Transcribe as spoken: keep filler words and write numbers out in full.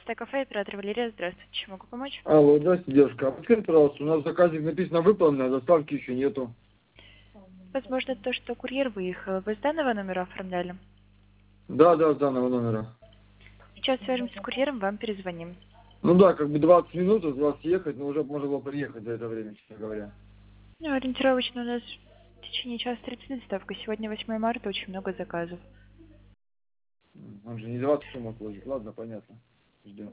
двенадцатое кафе, оператор Валерия. Здравствуйте, чем могу помочь? Алло, здравствуйте, девушка. А подскажите, пожалуйста, у нас в заказе написано выполнено, а доставки еще нету. Возможно, то, что курьер выехал. Вы с данного номера оформляли? Да, да, с данного номера. Сейчас свяжемся с курьером, вам перезвоним. Ну да, как бы двадцать минут от вас ехать, но уже можно было приехать за это время, честно говоря. Ну, ориентировочно у нас в течение часа тридцать доставка. Сегодня восьмое марта, очень много заказов. М, Он же не двадцать сумок ложит. Ладно, понятно. Ждем.